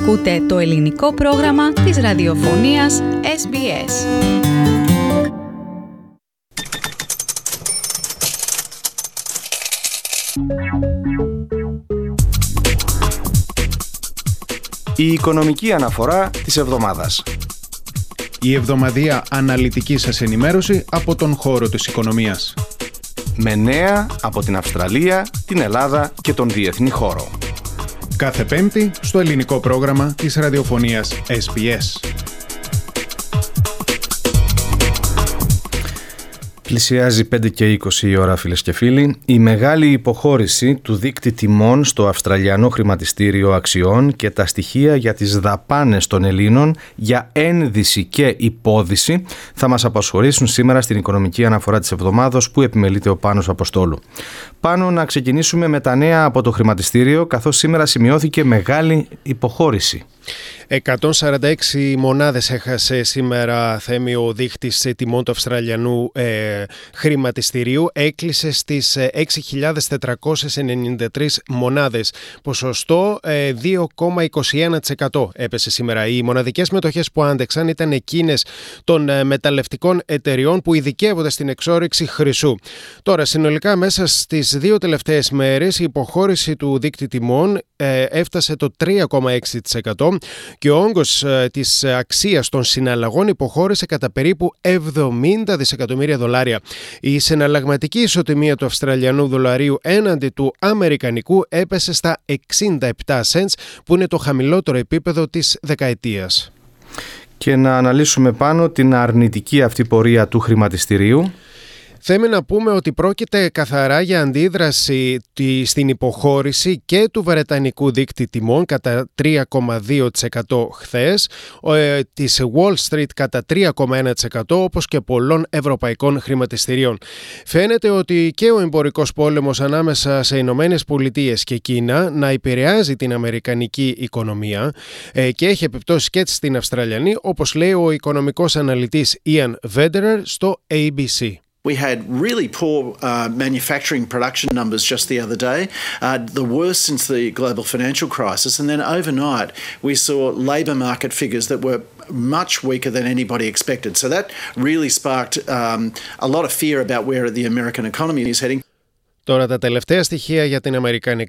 Ακούτε το ελληνικό πρόγραμμα της ραδιοφωνίας SBS. Η οικονομική αναφορά της εβδομάδας. Η εβδομαδιαία αναλυτική σας ενημέρωση από τον χώρο της οικονομίας. Με νέα από την Αυστραλία, την Ελλάδα και τον διεθνή χώρο. Κάθε Πέμπτη στο ελληνικό πρόγραμμα της ραδιοφωνίας SBS. Πλησιάζει 5 και 20 η ώρα, φίλες και φίλοι. Η μεγάλη υποχώρηση του δείκτη τιμών στο Αυστραλιανό Χρηματιστήριο Αξιών και τα στοιχεία για τις δαπάνες των Ελλήνων για ένδυση και υπόδυση θα μας απασχολήσουν σήμερα στην οικονομική αναφορά της εβδομάδος που επιμελείται ο Πάνος Αποστόλου. Πάνω να ξεκινήσουμε με τα νέα από το χρηματιστήριο, καθώς σήμερα σημειώθηκε μεγάλη υποχώρηση. 146 μονάδες έχασε σήμερα, Θέμη, ο δείκτης τιμών του Αυστραλιανού χρηματιστηρίου. Έκλεισε στις 6.493 μονάδες. Ποσοστό 2,21% έπεσε σήμερα. Οι μοναδικές μετοχές που άντεξαν ήταν εκείνες των μεταλλευτικών εταιριών που ειδικεύονται στην εξόρυξη χρυσού. Τώρα, συνολικά μέσα στις δύο τελευταίες μέρες η υποχώρηση του δείκτη τιμών έφτασε το 3,6% και ο όγκος της αξίας των συναλλαγών υποχώρησε κατά περίπου 70 δισεκατομμύρια δολάρια. Η συναλλαγματική ισοτιμία του Αυστραλιανού δολαρίου έναντι του Αμερικανικού έπεσε στα 67 cents, που είναι το χαμηλότερο επίπεδο της δεκαετίας. Και να αναλύσουμε πάνω την αρνητική αυτή πορεία του χρηματιστηρίου. Θέλουμε να πούμε ότι πρόκειται καθαρά για αντίδραση στην υποχώρηση και του βρετανικού δείκτη τιμών κατά 3,2% χθες, της Wall Street κατά 3,1%, όπως και πολλών ευρωπαϊκών χρηματιστηρίων. Φαίνεται ότι και ο εμπορικός πόλεμος ανάμεσα σε Ηνωμένες Πολιτείες και Κίνα να επηρεάζει την αμερικανική οικονομία και έχει επιπτώσει και στην Αυστραλιανή, όπως λέει ο οικονομικός αναλυτής Ian Vederer στο ABC. We had really poor manufacturing production numbers just the other day, the worst since the global financial crisis. And then overnight, we saw labour market figures that were much weaker than anybody expected. So that really sparked a lot of fear about where the American economy is heading. Τώρα, τα τελευταία στοιχεία για την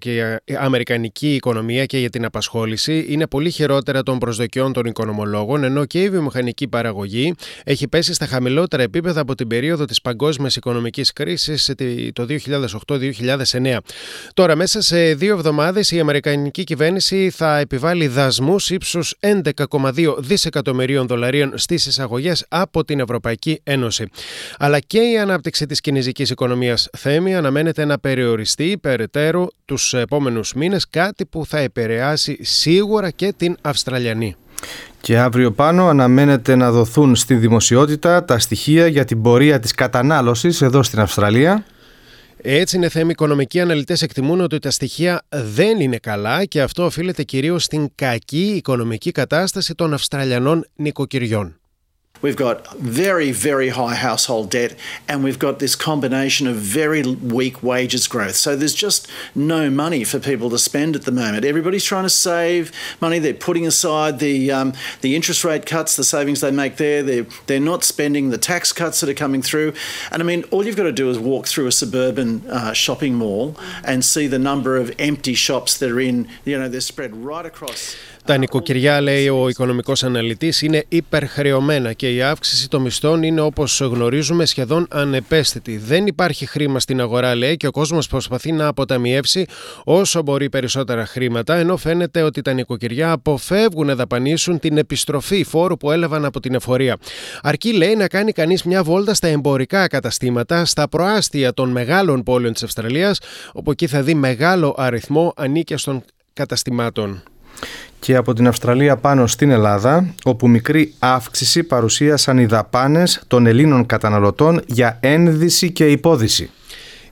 αμερικανική οικονομία και για την απασχόληση είναι πολύ χειρότερα των προσδοκιών των οικονομολόγων, ενώ και η βιομηχανική παραγωγή έχει πέσει στα χαμηλότερα επίπεδα από την περίοδο της παγκόσμιας οικονομικής κρίσης το 2008-2009. Τώρα, μέσα σε 2 εβδομάδες η αμερικανική κυβέρνηση θα επιβάλει δασμούς ύψους 11,2 δισεκατομμυρίων δολαρίων στις εισαγωγές από την Ευρωπαϊκή Ένωση. Αλλά και η ανάπτυξη της κινεζικής οικονομίας, Θέμη, αναμένεται να περιοριστεί περαιτέρω τους επόμενους μήνες, κάτι που θα επηρεάσει σίγουρα και την Αυστραλιανή. Και αύριο πάνω αναμένεται να δοθούν στη δημοσιότητα τα στοιχεία για την πορεία της κατανάλωσης εδώ στην Αυστραλία. Έτσι είναι, Θέμη, οικονομικοί αναλυτές εκτιμούν ότι τα στοιχεία δεν είναι καλά και αυτό οφείλεται κυρίως στην κακή οικονομική κατάσταση των Αυστραλιανών νοικοκυριών. We've got very, very high household debt, and we've got this combination of very weak wages growth. So there's just no money for people to spend at the moment. Everybody's trying to save money. They're putting aside the interest rate cuts, the savings they make there. They're not spending the tax cuts that are coming through. And I mean, all you've got to do is walk through a suburban shopping mall and see the number of empty shops that are in, they're spread right across. Τα νοικοκυριά, λέει ο οικονομικός αναλυτής, είναι υπερχρεωμένα και η αύξηση των μισθών είναι, όπως γνωρίζουμε, σχεδόν ανεπαίσθητη. Δεν υπάρχει χρήμα στην αγορά, λέει, και ο κόσμος προσπαθεί να αποταμιεύσει όσο μπορεί περισσότερα χρήματα, ενώ φαίνεται ότι τα νοικοκυριά αποφεύγουν να δαπανίσουν την επιστροφή φόρου που έλαβαν από την εφορία. Αρκεί, λέει, να κάνει κανείς μια βόλτα στα εμπορικά καταστήματα, στα προάστια των μεγάλων πόλεων της Αυστραλίας, όπου εκεί θα δει μεγάλο αριθμό ανίκαιων καταστημάτων. Και από την Αυστραλία πάνω στην Ελλάδα, όπου μικρή αύξηση παρουσίασαν οι δαπάνες των Ελλήνων καταναλωτών για ένδυση και υπόδυση.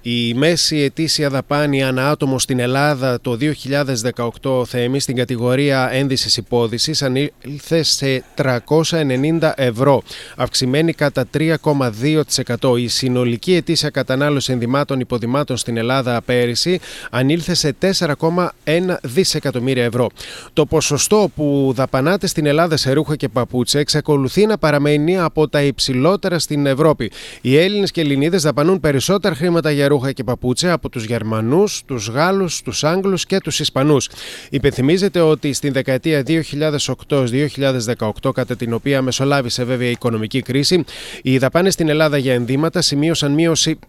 Η μέση ετήσια δαπάνη ανά άτομο στην Ελλάδα το 2018, Θέμη, στην κατηγορία ένδυσης υπόδυσης ανήλθε σε 390 ευρώ, αυξημένη κατά 3,2%. Η συνολική ετήσια κατανάλωση ενδυμάτων υποδημάτων στην Ελλάδα πέρυσι ανήλθε σε 4,1 δισεκατομμύρια ευρώ. Το ποσοστό που δαπανάται στην Ελλάδα σε ρούχα και παπούτσια εξακολουθεί να παραμένει από τα υψηλότερα στην Ευρώπη. Οι Έλληνες και Ελληνίδες δαπανούν περισσότερα χρήματα για ρούχα και παπούτσια από τους Γερμανούς, τους Γάλλους, τους Άγγλους και τους Ισπανούς. Υπενθυμίζεται ότι στην δεκαετία 2008-2018, κατά την οποία μεσολάβησε βέβαια η οικονομική κρίση, οι δαπάνες στην Ελλάδα για ενδύματα σημείωσαν μείωση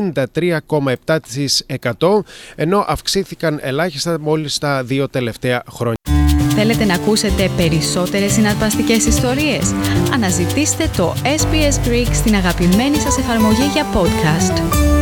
53,7%, ενώ αυξήθηκαν ελάχιστα μόλις τα 2 τελευταία χρόνια. Θέλετε να ακούσετε περισσότερες συναρπαστικές ιστορίες? Αναζητήστε το SBS Greek στην αγαπημένη σας εφαρμογή για podcast.